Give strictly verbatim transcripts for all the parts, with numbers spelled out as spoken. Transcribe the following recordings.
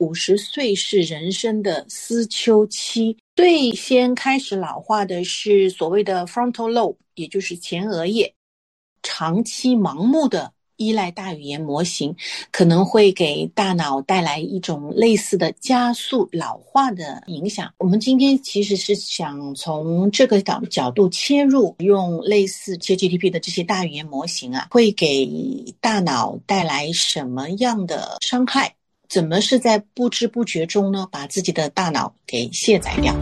五十岁是人生的思秋期，最先开始老化的是所谓的 frontal lobe， 也就是前额叶。长期盲目的依赖大语言模型可能会给大脑带来一种类似的加速老化的影响。我们今天其实是想从这个角度切入，用类似 ChatGPT 的这些大语言模型啊，会给大脑带来什么样的伤害？怎么是在不知不觉中呢，把自己的大脑给卸载掉？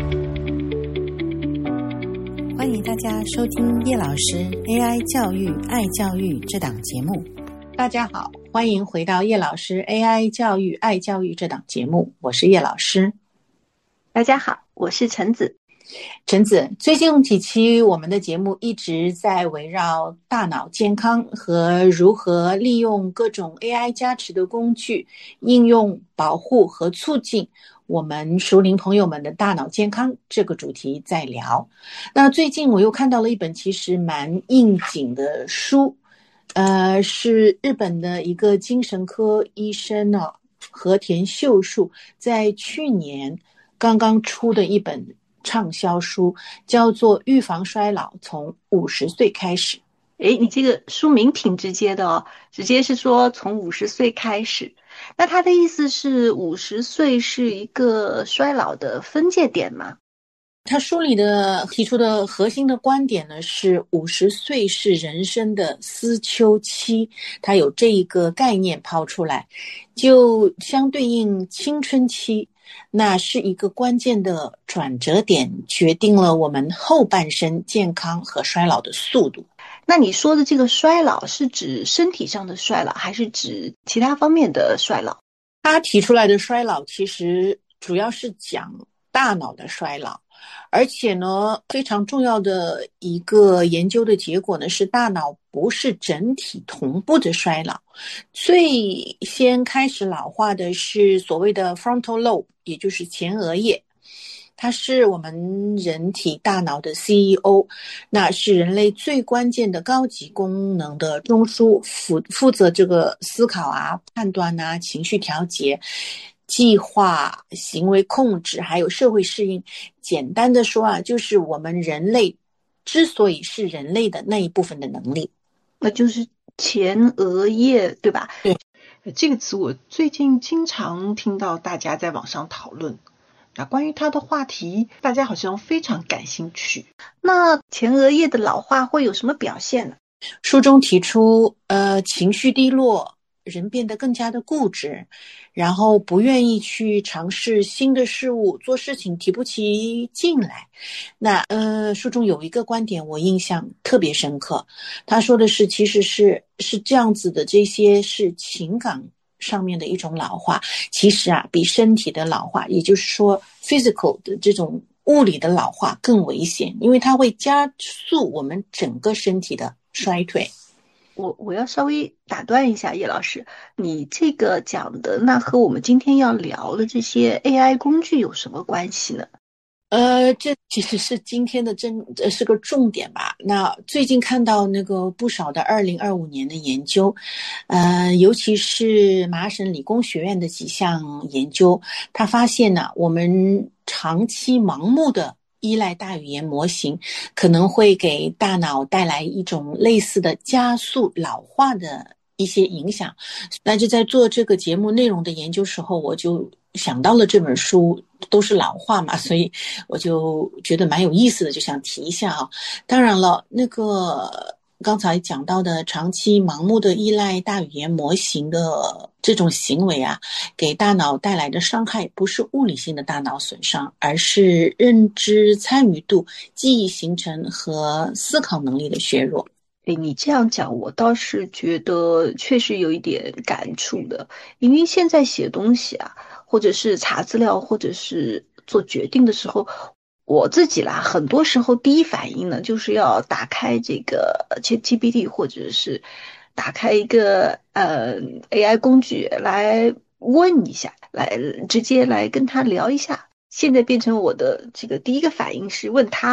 欢迎大家收听叶老师 A I 教育爱教育这档节目。 大家好，欢迎回到叶老师 A I 教育爱教育这档节目，我是叶老师。 大家好，我是陈子。 陈子，最近几期我们的节目一直在围绕大脑健康和如何利用各种 A I 加持的工具，应用、保护和促进我们熟龄朋友们的大脑健康这个主题在聊。那最近我又看到了一本其实蛮应景的书，呃，是日本的一个精神科医生呢、啊，和田秀树在去年刚刚出的一本畅销书，叫做《预防衰老从五十岁开始》。 诶，你这个书名挺直接的哦，直接是说从五十岁开始。那他的意思是五十岁是一个衰老的分界点吗？ 他书里的提出的核心的观点呢，是五十岁是人生的思秋期，他有这一个概念抛出来，就相对应青春期，那是一个关键的转折点，决定了我们后半生健康和衰老的速度。 那你说的这个衰老是指身体上的衰老，还是指其他方面的衰老？ 他提出来的衰老其实主要是讲大脑的衰老，而且呢，非常重要的一个研究的结果呢，是大脑不是整体同步的衰老。最先开始老化的是所谓的 frontal lobe， 也就是前额叶。它是我们人体大脑的 C E O， 那是人类最关键的高级功能的中枢，负负责这个思考啊、判断啊、情绪调节、计划、行为控制，还有社会适应。简单的说啊，就是我们人类之所以是人类的那一部分的能力， 那就是前额叶，对吧？ 对， 这个词我最近经常听到大家在网上讨论。那关于它的话题，大家好像非常感兴趣。 那前额叶的老化会有什么表现呢？ 书中提出，呃，情绪低落，人变得更加的固执，然后不愿意去尝试新的事物，做事情提不起劲来。那呃，书中有一个观点我印象特别深刻，他说的是，其实是是这样子的，这些是情感上面的一种老化，其实啊，比身体的老化，也就是说 physical 的这种物理的老化更危险，因为它会加速我们整个身体的衰退。 我我要稍微打断一下叶老师，你这个讲的那和我们今天要聊的这些 A I 工具有什么关系呢？ 呃，这其实是今天的真呃是个重点吧。那最近看到那个不少的二零二五年的研究，呃，尤其是麻省理工学院的几项研究，他发现呢，我们长期盲目的依赖大语言模型，可能会给大脑带来一种类似的加速老化的一些影响。那就在做这个节目内容的研究时候，我就想到了这本书，都是老话嘛，所以我就觉得蛮有意思的，就想提一下啊。当然了，那个刚才讲到的长期盲目的依赖大语言模型的这种行为啊，给大脑带来的伤害不是物理性的大脑损伤，而是认知参与度、记忆形成和思考能力的削弱。 诶，你这样讲，我倒是觉得确实有一点感触的，因为现在写东西啊，或者是查资料，或者是做决定的时候，我自己啦，很多时候第一反应呢，就是要打开这个 ChatGPT， 或者是打开一个呃 A I 工具来问一下，来直接来跟他聊一下。现在变成我的这个第一个反应是问他。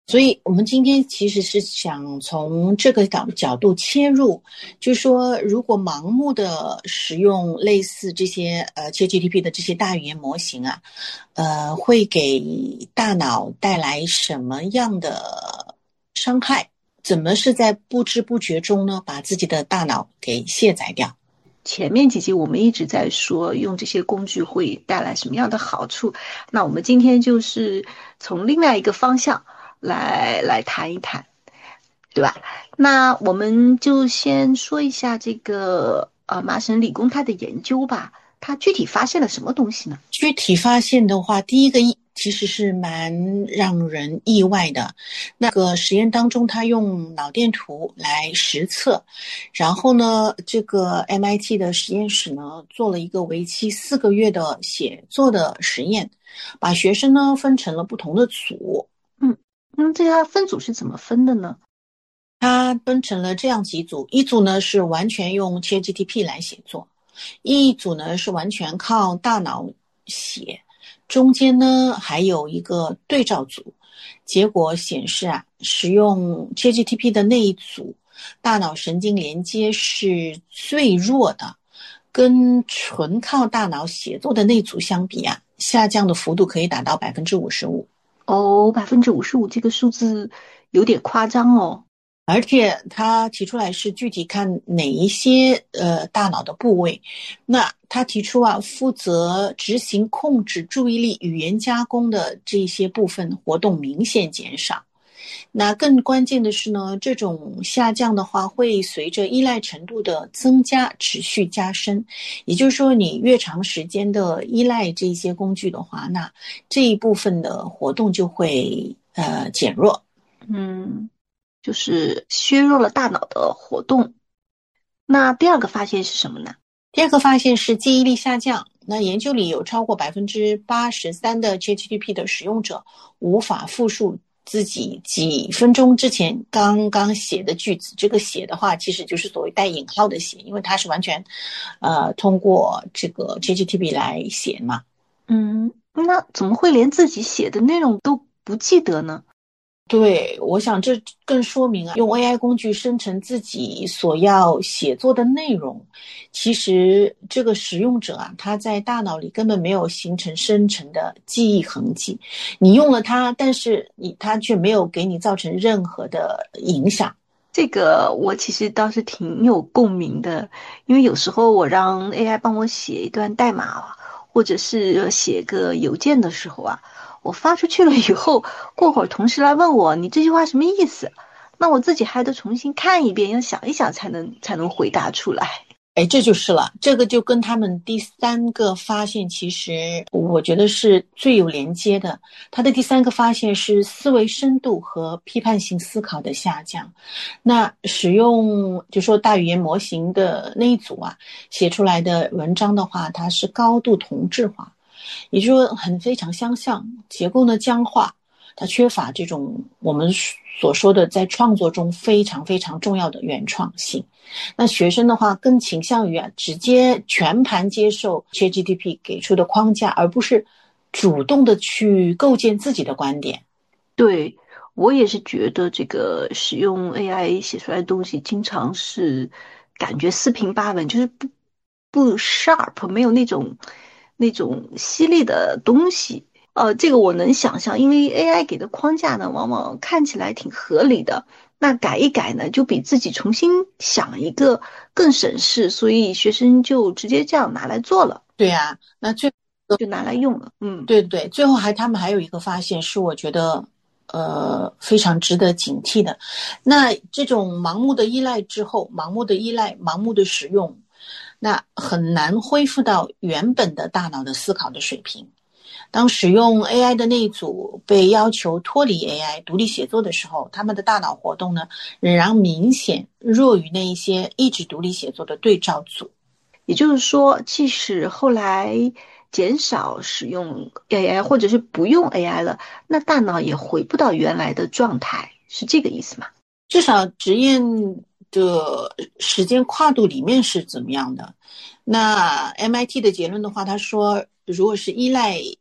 所以我们今天其实是想从这个角角度切入，就是说如果盲目的使用类似这些呃 ChatGPT 的这些大语言模型啊，呃，会给大脑带来什么样的伤害？怎么是在不知不觉中呢，把自己的大脑给卸载掉？ 前面几集我们一直在说用这些工具会带来什么样的好处，那我们今天就是从另外一个方向来来谈一谈，对吧？那我们就先说一下这个呃麻省理工它的研究吧，它具体发现了什么东西呢？ 具体发现的话，第一个其实是蛮让人意外的。那个实验当中，他用脑电图来实测，然后呢，这个 M I T 的实验室呢做了一个为期四个月的写作的实验，把学生呢分成了不同的组。 嗯，那这个分组是怎么分的呢？ 它分成了这样几组，一组呢是完全用 ChatGPT 来写作，一组呢是完全靠大脑写，中间呢还有一个对照组。结果显示啊，使用 ChatGPT 的那一组大脑神经连接是最弱的，跟纯靠大脑写作的那组相比啊，下降的幅度可以达到 百分之五十五。 哦 百分之五十五 这个数字有点夸张哦。 而且他提出来是具体看哪一些呃大脑的部位。那他提出啊，负责执行控制注意力语言加工的这些部分活动明显减少。那更关键的是呢，这种下降的话会随着依赖程度的增加持续加深。也就是说，你越长时间的依赖这些工具的话，那这一部分的活动就会呃减弱。 嗯。就是削弱了大脑的活动。那第二个发现是什么呢？ 第二个发现是记忆力下降。那研究里有超过 百分之八十三 的 ChatGPT 的使用者无法复述自己几分钟之前刚刚写的句子。这个写的话其实就是所谓带引号的写，因为它是完全呃通过这个 ChatGPT 来写嘛。 嗯，那怎么会连自己写的内容都不记得呢？ 对，我想这更说明啊，用 A I 工具生成自己所要写作的内容，其实这个使用者啊，他在大脑里根本没有形成生成的记忆痕迹。你用了它，但是你它却没有给你造成任何的影响。 这个我其实倒是挺有共鸣的，因为有时候我让 A I 帮我写一段代码，或者是写个邮件的时候啊，我发出去了以后，过会儿同事来问我你这句话什么意思，那我自己还得重新看一遍，要想一想才能才能回答出来。 哎，这就是了，这个就跟他们第三个发现其实我觉得是最有连接的。他的第三个发现是思维深度和批判性思考的下降。那使用就说大语言模型的那一组啊，写出来的文章的话，它是高度同质化，也就是说很非常相像，结构呢僵化，它缺乏这种我们所说的在创作中非常非常重要的原创性。那学生的话更倾向于啊直接全盘接受 ChatGPT 给出的框架，而不是主动的去构建自己的观点。 对，我也是觉得这个使用 A I 写出来的东西经常是感觉四平八稳，就是不不 sharp， 没有那种那种犀利的东西。呃，这个我能想象，因为 A I 给的框架呢，往往看起来挺合理的，那改一改呢，就比自己重新想一个更省事，所以学生就直接这样拿来做了。 对啊，那最就拿来用了。嗯， 对对，最后还他们还有一个发现是我觉得呃非常值得警惕的。那这种盲目的依赖之后，盲目的依赖，盲目的使用，那很难恢复到原本的大脑的思考的水平。当使用 A I 的那一组被要求脱离 A I 独立写作的时候，他们的大脑活动呢，仍然明显弱于那一些一直独立写作的对照组。 也就是说，即使后来减少使用 A I 或者是不用 A I 了，那大脑也回不到原来的状态，是这个意思吗？ 至少实验的时间跨度里面是怎么样的？那 M I T 的结论的话，他说如果是依赖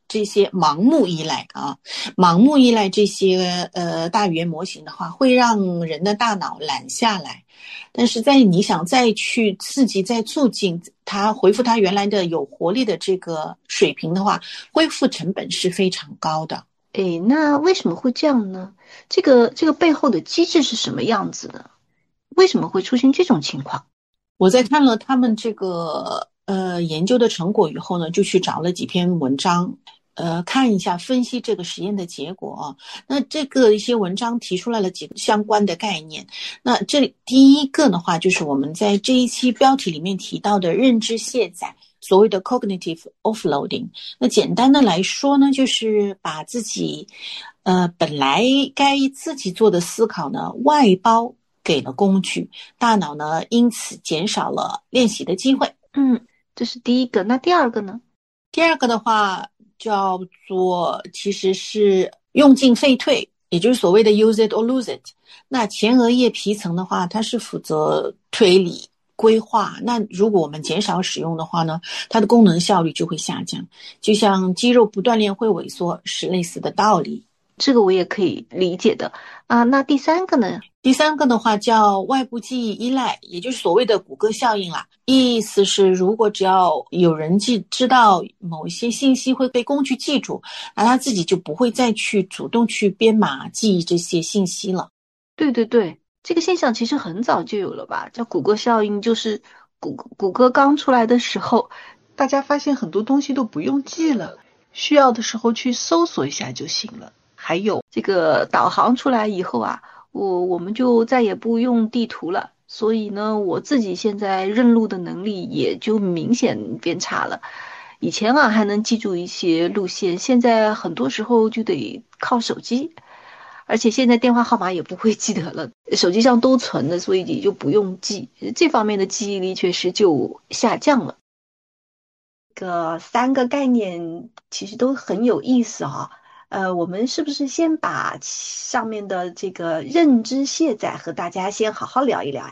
这些盲目依赖啊，盲目依赖这些呃大语言模型的话，会让人的大脑懒下来。但是在你想再去刺激、再促进它恢复它原来的有活力的这个水平的话，恢复成本是非常高的。 诶，那为什么会这样呢？这个这个背后的机制是什么样子的？为什么会出现这种情况？ 我在看了他们这个呃研究的成果以后呢，就去找了几篇文章，呃，看一下分析这个实验的结果啊。那这个一些文章提出来了几个相关的概念。那这第一个的话，就是我们在这一期标题里面提到的认知卸载，所谓的 cognitive offloading。那简单的来说呢，就是把自己呃本来该自己做的思考呢外包给了工具，大脑呢因此减少了练习的机会。 嗯，这是第一个。那第二个呢？ 第二个的话叫做其实是用进废退，也就是所谓的 use it or lose it。 那前额叶皮层的话，它是负责推理规划，那如果我们减少使用的话呢，它的功能效率就会下降，就像肌肉不锻炼会萎缩是类似的道理。 这个我也可以理解的啊。那第三个呢？ 第三个的话叫外部记忆依赖，也就是所谓的谷歌效应啦。意思是如果只要有人记知道某一些信息会被工具记住，那他自己就不会再去主动去编码记忆这些信息了。 对对对，这个现象其实很早就有了吧，叫谷歌效应，就是谷谷歌刚出来的时候， 大家发现很多东西都不用记了，需要的时候去搜索一下就行了。还有这个导航出来以后啊，我我们就再也不用地图了，所以呢，我自己现在认路的能力也就明显变差了。以前啊还能记住一些路线，现在很多时候就得靠手机，而且现在电话号码也不会记得了，手机上都存的，所以也就不用记，这方面的记忆力确实就下降了。这个三个概念其实都很有意思啊。呃，我们是不是先把上面的这个认知卸载和大家先好好聊一聊呀？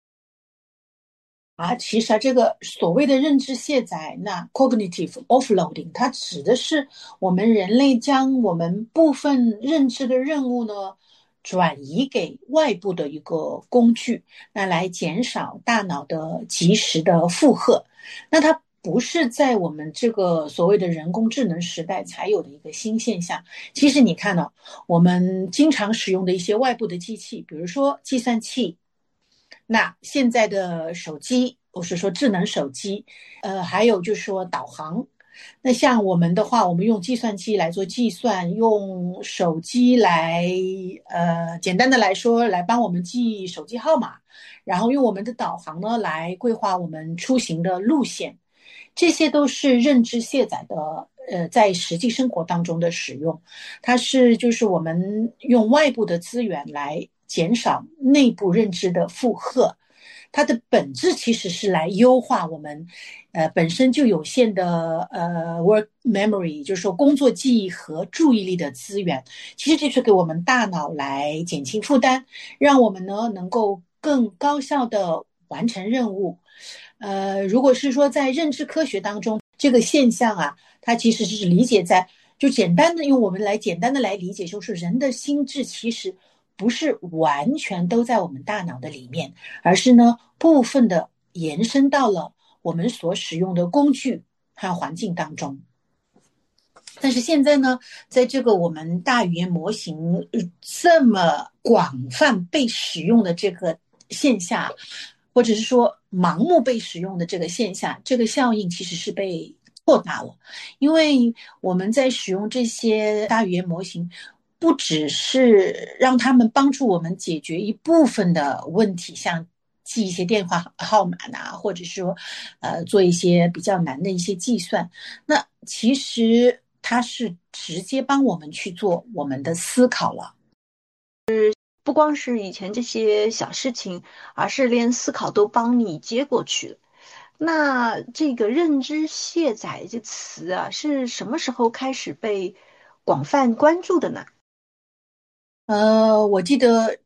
啊，其实啊，这个所谓的认知卸载，那 cognitive offloading， 它指的是我们人类将我们部分认知的任务呢，转移给外部的一个工具，那来减少大脑的及时的负荷。那它不是在我们这个所谓的人工智能时代才有的一个新现象。其实你看呢、哦，我们经常使用的一些外部的机器，比如说计算器，那现在的手机，我是说智能手机，呃，还有就是说导航。那像我们的话，我们用计算机来做计算，用手机来，呃，简单的来说，来帮我们记手机号码，然后用我们的导航呢来规划我们出行的路线。这些都是认知卸载的，呃，在实际生活当中的使用，它是就是我们用外部的资源来减少内部认知的负荷，它的本质其实是来优化我们，呃，本身就有限的呃 work memory， 就是说工作记忆和注意力的资源，其实这是给我们大脑来减轻负担，让我们呢能够更高效的完成任务。呃，如果是说在认知科学当中，这个现象啊，它其实是理解在就简单的用我们来简单的来理解，就是人的心智其实不是完全都在我们大脑的里面，而是呢部分的延伸到了我们所使用的工具和环境当中。但是现在呢，在这个我们大语言模型这么广泛被使用的这个现象，或者是说盲目被使用的这个现象，这个效应其实是被扩大了。因为我们在使用这些大语言模型，不只是让他们帮助我们解决一部分的问题，像记一些电话号码呐，或者说呃做一些比较难的一些计算，那其实它是直接帮我们去做我们的思考了。 不光是以前这些小事情，而是连思考都帮你接过去了。那这个认知卸载这词啊，是什么时候开始被广泛关注的呢？ 呃，我记得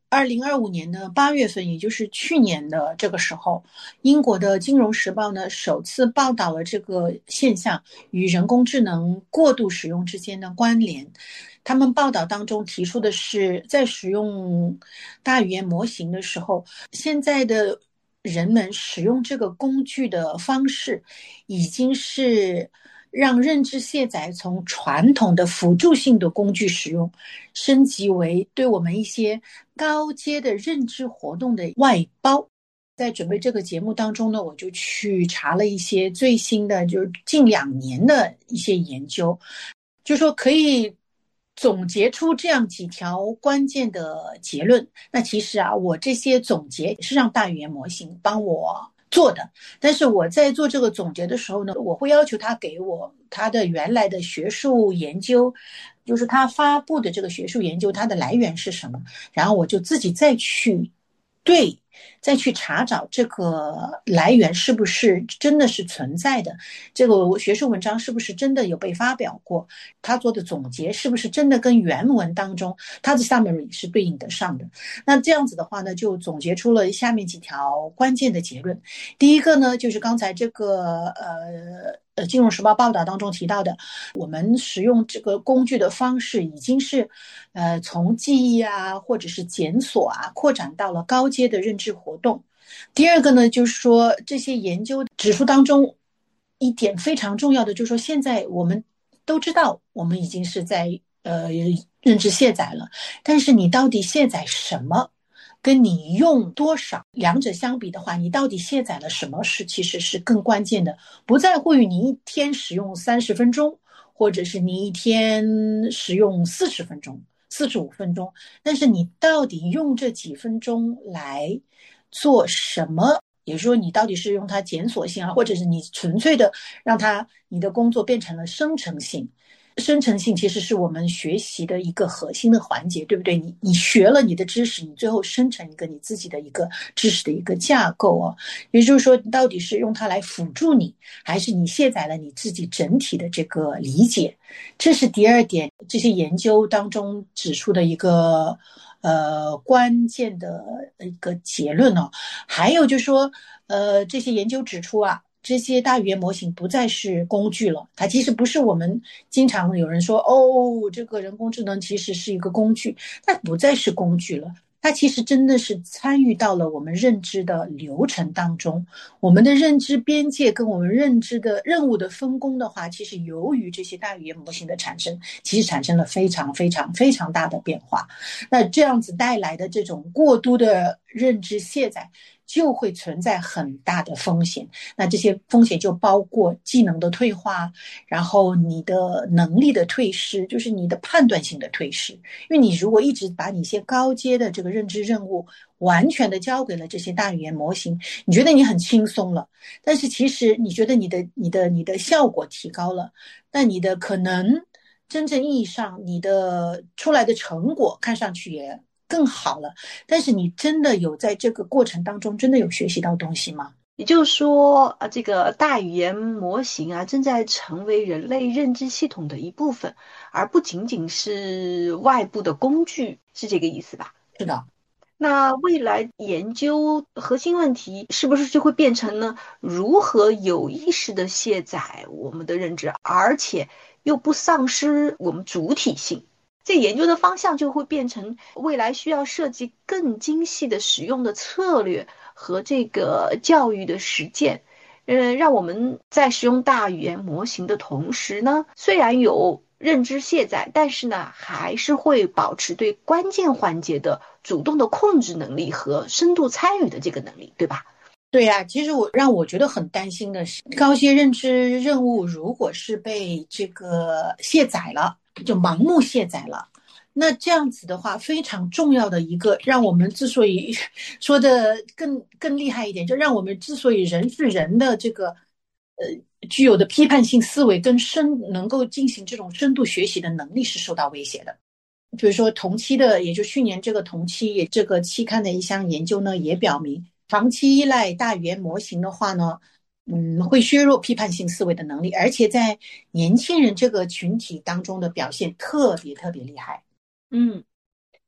二零二五年的八月份，也就是去年的这个时候，英国的《金融时报》呢首次报道了这个现象与人工智能过度使用之间的关联。他们报道当中提出的是，在使用大语言模型的时候，现在的人们使用这个工具的方式已经是让认知卸载从传统的辅助性的工具使用，升级为对我们一些高阶的认知活动的外包。在准备这个节目当中呢，我就去查了一些最新的，就是近两年的一些研究，就说可以总结出这样几条关键的结论。那其实啊，我这些总结是让大语言模型帮我做的，但是我在做这个总结的时候呢，我会要求他给我他的原来的学术研究，就是他发布的这个学术研究它的来源是什么，然后我就自己再去对再去查找这个来源是不是真的是存在的，这个学术文章是不是真的有被发表过，他做的总结是不是真的跟原文当中他的 summary 是对应得上的。那这样子的话呢，就总结出了下面几条关键的结论。第一个呢，就是刚才这个呃呃，《金融时报》报道当中提到的，我们使用这个工具的方式已经是，呃，从记忆啊，或者是检索啊，扩展到了高阶的认知活动。第二个呢，就是说这些研究指出当中一点非常重要的，就是说现在我们都知道，我们已经是在呃认知卸载了，但是你到底卸载什么？跟你用多少，两者相比的话，你到底卸载了什么是其实是更关键的，不在乎于你一天使用三十分钟，或者是你一天使用四十分钟、四十五分钟，但是你到底用这几分钟来做什么？也就是说，你到底是用它检索性啊，或者是你纯粹的让它你的工作变成了生成性。生成性其实是我们学习的一个核心的环节，对不对？你你学了你的知识，你最后生成一个你自己的一个知识的一个架构啊。也就是说，你到底是用它来辅助你，还是你卸载了你自己整体的这个理解？这是第二点，这些研究当中指出的一个呃关键的一个结论哦。还有就是说，呃，这些研究指出啊，这些大语言模型不再是工具了，它其实不是我们经常有人说哦，这个人工智能其实是一个工具，它不再是工具了，它其实真的是参与到了我们认知的流程当中。我们的认知边界跟我们认知的任务的分工的话，其实由于这些大语言模型的产生，其实产生了非常非常非常大的变化。那这样子带来的这种过度的认知卸载，就会存在很大的风险。那这些风险就包括技能的退化，然后你的能力的退失，就是你的判断性的退失。因为你如果一直把你一些高阶的这个认知任务完全的交给了这些大语言模型，你觉得你很轻松了，但是其实你觉得你的你的你的效果提高了，但你的可能真正意义上你的出来的成果看上去也更好了，但是你真的有在这个过程当中真的有学习到东西吗？ 也就是说啊，这个大语言模型啊，正在成为人类认知系统的一部分，而不仅仅是外部的工具，是这个意思吧？ 是的。 那未来研究核心问题是不是就会变成呢？如何有意识的卸载我们的认知，而且又不丧失我们主体性？这研究的方向就会变成未来需要设计更精细的使用的策略和这个教育的实践，嗯，让我们在使用大语言模型的同时呢，虽然有认知卸载，但是呢，还是会保持对关键环节的主动的控制能力和深度参与的这个能力，对吧？ 对呀、啊，其实我让我觉得很担心的是，高阶认知任务如果是被这个卸载了，就盲目卸载了，那这样子的话，非常重要的一个，让我们之所以说的更更厉害一点，就让我们之所以人是人的这个呃具有的批判性思维跟深能够进行这种深度学习的能力是受到威胁的。比如说同期的，也就去年这个同期也这个期刊的一项研究呢，也表明，长期依赖大语言模型的话呢，嗯，会削弱批判性思维的能力，而且在年轻人这个群体当中的表现特别特别厉害。 嗯，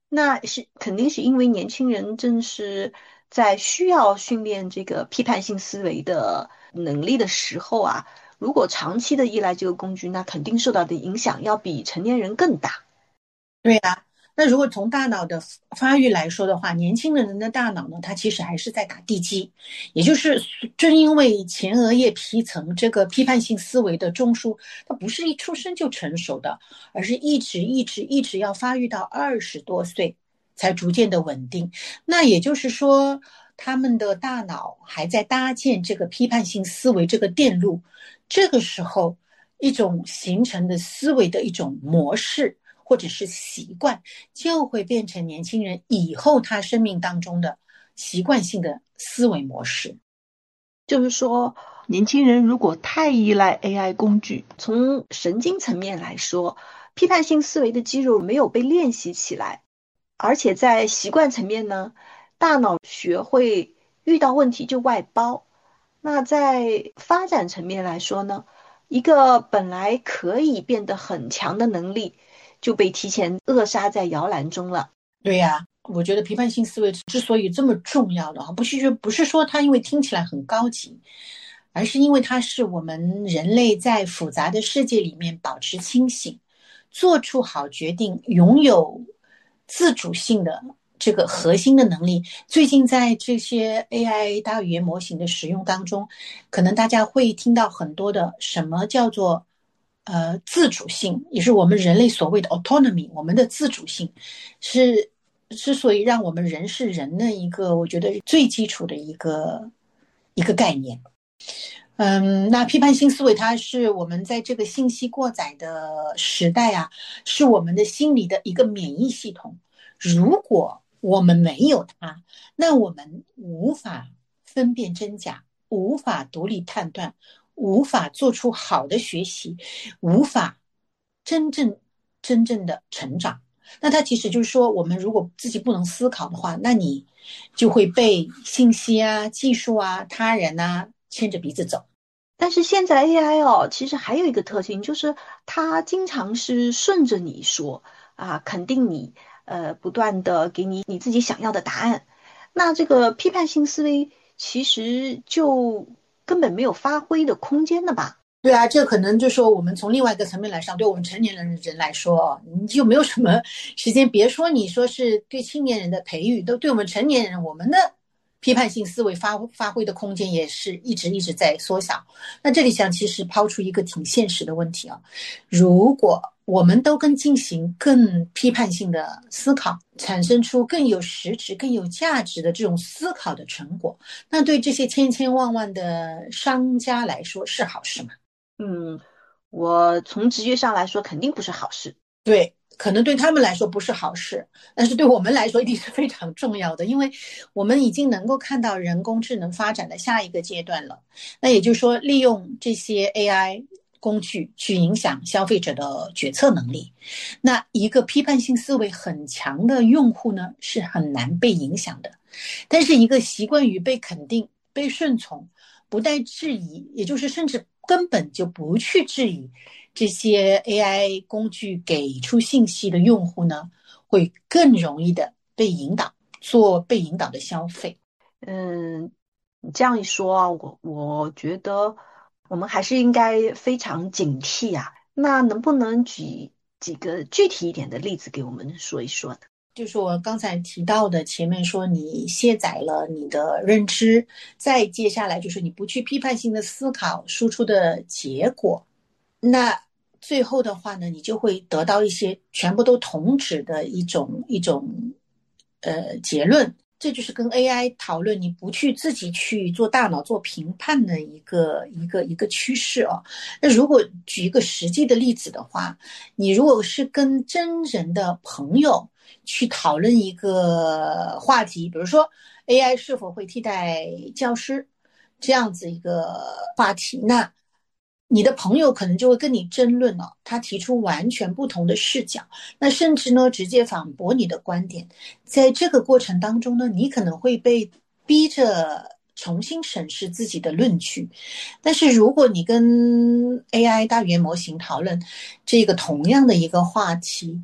那是肯定是因为年轻人正是在需要训练这个批判性思维的能力的时候啊，如果长期的依赖这个工具，那肯定受到的影响要比成年人更大。 对啊，那如果从大脑的发育来说的话，年轻人的大脑呢，它其实还是在打地基，也就是正因为前额叶皮层这个批判性思维的中枢，它不是一出生就成熟的，而是一直一直一直要发育到二十多岁才逐渐的稳定。那也就是说，他们的大脑还在搭建这个批判性思维这个电路，这个时候一种形成的思维的一种模式或者是习惯，就会变成年轻人以后他生命当中的习惯性的思维模式。 就是说， 年轻人如果太依赖 A I 工具， 从神经层面来说，批判性思维的肌肉没有被练习起来，而且在习惯层面呢，大脑学会遇到问题就外包。那在发展层面来说呢，一个本来可以变得很强的能力就被提前扼杀在摇篮中了。 对呀、啊，我觉得批判性思维之所以这么重要的，不是不是说它因为听起来很高级，而是因为它是我们人类在复杂的世界里面保持清醒，做出好决定，拥有自主性的这个核心的能力。最近在这些 A I 大语言模型的使用当中，可能大家会听到很多的什么叫做呃自主性，也是我们人类所谓的 autonomy， 我们的自主性是之所以让我们人是人的一个我觉得最基础的一个一个概念。嗯，那批判性思维它是我们在这个信息过载的时代啊，是我们的心理的一个免疫系统。如果我们没有它，那我们无法分辨真假，无法独立判断，无法做出好的学习，无法真正真正的成长。那它其实就是说，我们如果自己不能思考的话，那你就会被信息啊、技术啊、他人啊牵着鼻子走。 但是现在 A I 哦，其实还有一个特性，就是它经常是顺着你说啊，肯定你，呃，不断的给你你自己想要的答案。那这个批判性思维其实就根本没有发挥的空间了吧？ 对啊，这可能就说我们从另外一个层面来上，对我们成年人人来说，你就没有什么时间。别说你说是对青年人的培育，都对我们成年人，我们的批判性思维发发挥的空间也是一直一直在缩小。那这里想其实抛出一个挺现实的问题啊，如果我们都更进行更批判性的思考，产生出更有实质、更有价值的这种思考的成果，那对这些千千万万的商家来说是好事吗？ 嗯，我从直觉上来说，肯定不是好事。 对，可能对他们来说不是好事，但是对我们来说一定是非常重要的，因为我们已经能够看到人工智能发展的下一个阶段了。那也就是说，利用这些 A I 工具去影响消费者的决策能力。那一个批判性思维很强的用户呢，是很难被影响的。但是一个习惯于被肯定、被顺从、不带质疑，也就是甚至根本就不去质疑这些 A I 工具给出信息的用户呢，会更容易的被引导，做被引导的消费。 嗯，你这样一说啊，我我觉得我们还是应该非常警惕啊。那能不能举几个具体一点的例子给我们说一说呢？ 就是我刚才提到的，前面说你卸载了你的认知，再接下来就是你不去批判性的思考输出的结果，那最后的话呢，你就会得到一些全部都同质的一种一种呃结论。这就是跟 A I 讨论你不去自己去做大脑做评判的一个一个一个趋势哦。那如果举一个实际的例子的话，你如果是跟真人的朋友去讨论一个话题，比如说 A I 是否会替代教师这样子一个话题，那你的朋友可能就会跟你争论了，他提出完全不同的视角，那甚至呢直接反驳你的观点。在这个过程当中呢，你可能会被逼着重新审视自己的论据。但是如果你跟 A I 大语言模型讨论这个同样的一个话题，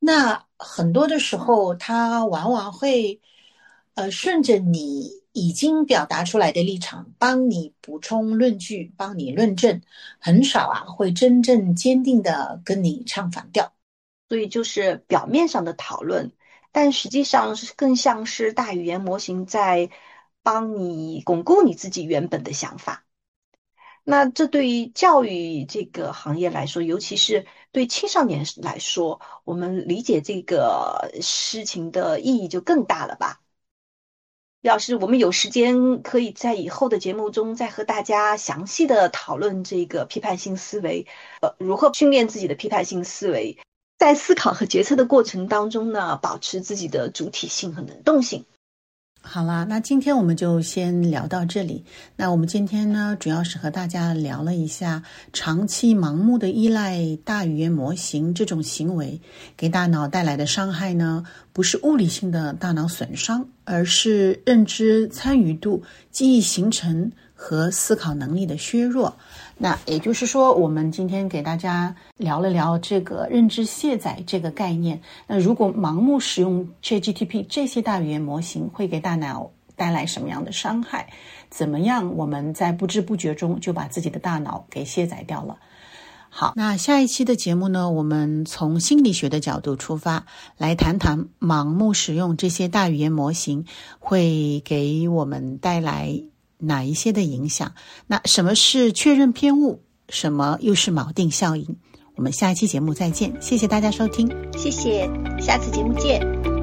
那很多的时候它往往会呃顺着你已经表达出来的立场帮你补充论据，帮你论证，很少啊会真正坚定的跟你唱反调。 所以就是表面上的讨论，但实际上是更像是大语言模型在帮你巩固你自己原本的想法。那这对于教育这个行业来说，尤其是对青少年来说，我们理解这个事情的意义就更大了吧。要是我们有时间，可以在以后的节目中再和大家详细的讨论这个批判性思维，呃，如何训练自己的批判性思维，在思考和决策的过程当中呢，保持自己的主体性和能动性。 好啦，那今天我们就先聊到这里。那我们今天呢，主要是和大家聊了一下长期盲目的依赖大语言模型这种行为给大脑带来的伤害呢，不是物理性的大脑损伤，而是认知参与度、记忆形成和思考能力的削弱。那也就是说，我们今天给大家聊了聊这个认知卸载这个概念。那如果盲目使用 ChatGPT 这些大语言模型会给大脑带来什么样的伤害？怎么样我们在不知不觉中就把自己的大脑给卸载掉了？好，那下一期的节目呢，我们从心理学的角度出发，来谈谈盲目使用这些大语言模型会给我们带来哪一些的影响？那什么是确认偏误？什么又是锚定效应？我们下一期节目再见，谢谢大家收听。 谢谢，下次节目见。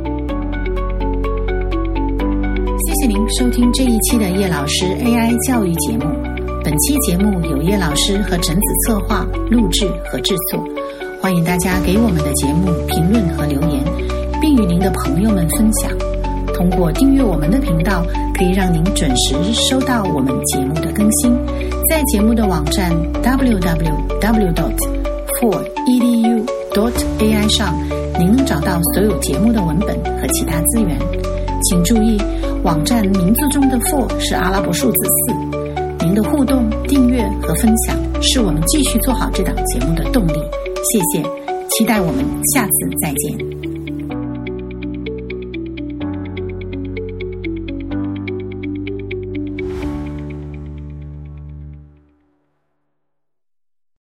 谢谢您收听这一期的叶老师 A I 教育节目。本期节目由叶老师和陈子策划、录制和制作。欢迎大家给我们的节目评论和留言，并与您的朋友们分享。通过订阅我们的频道，可以让您准时收到我们节目的更新。在节目的网站 double-u double-u double-u dot ford dot e d u dot a i 上，您能找到所有节目的文本和其他资源。请注意，网站名字中的 for 是阿拉伯数字四。您的互动、订阅和分享是我们继续做好这档节目的动力。谢谢，期待我们下次再见。